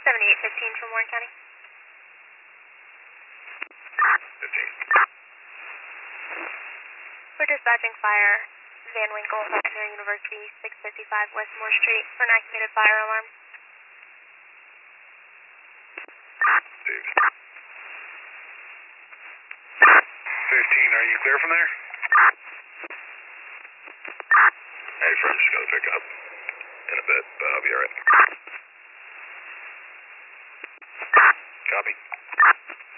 7815 from Warren County. 15. We're dispatching fire, Van Winkle, Secondary University, 655 West Moore Street, for an activated fire alarm. Steve. 15, are you clear from there? Hey, friend, just gotta pick up in a bit, but I'll be alright. Copy.